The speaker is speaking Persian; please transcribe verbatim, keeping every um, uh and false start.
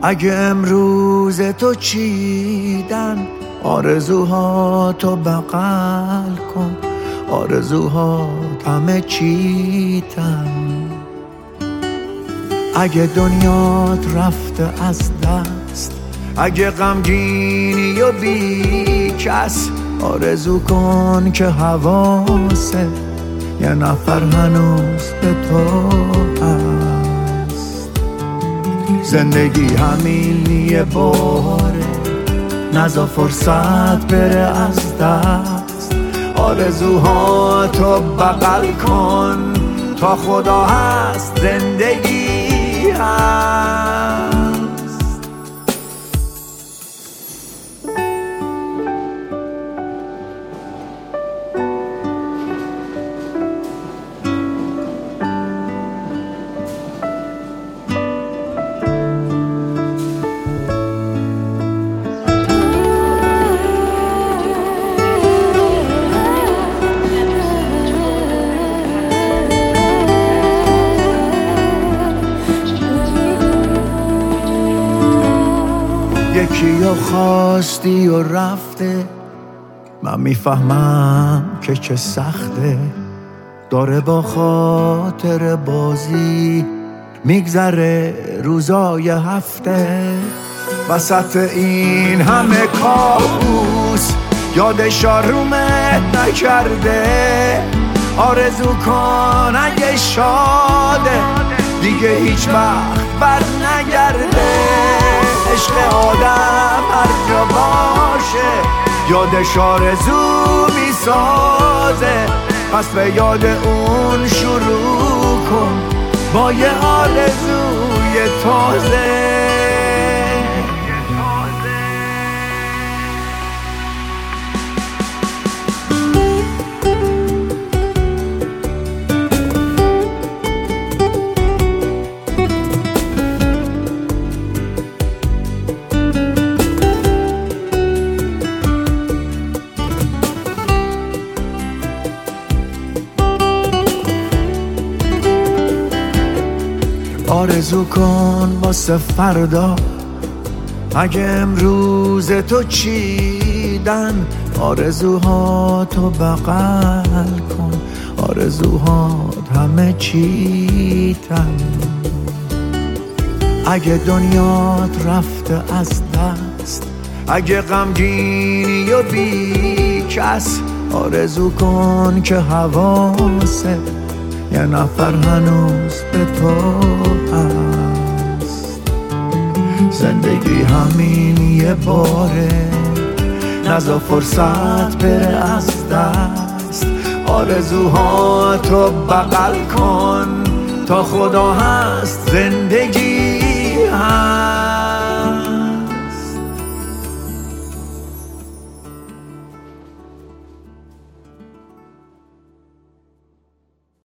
اگه امروز تو چیدن آرزوها تو بغل کن، آرزوها همه چیتن. اگه دنیات رفته از دست، اگه غمگینی و بی کس، آرزو کن که حواسه یه نفر هنوز به تو هست. زندگی همین یه باره، نذار فرصت بره از دست. آرزوها تو بغل کن، تا خدا هست زندگی هست. یکی رو خواستی و رفته، من میفهمم که چه سخته. داره با خاطر بازی میگذره روزای هفته. وسط این همه کابوس یادش آرومت نکرده. آرزو کن اگه شاده دیگه هیچ وقت بر نگرده. عشق آدم هر جا باشه یادش آرزو میسازه. پس به یاد اون شروع کن با یه آرزوی تازه. آرزو کن واسه فردا، اگه امروز تو چیدن آرزوها تو بغل کن، آرزوها همه چیتن. اگه دنیات رفته از دست، اگه غمگینی و بی کس، آرزو کن که حواسه یه نفر هنوز به تو هست. زندگی همین یه باره، نذار فرصت بره از دست. آرزوها تو بغل کن تا خدا هست زندگی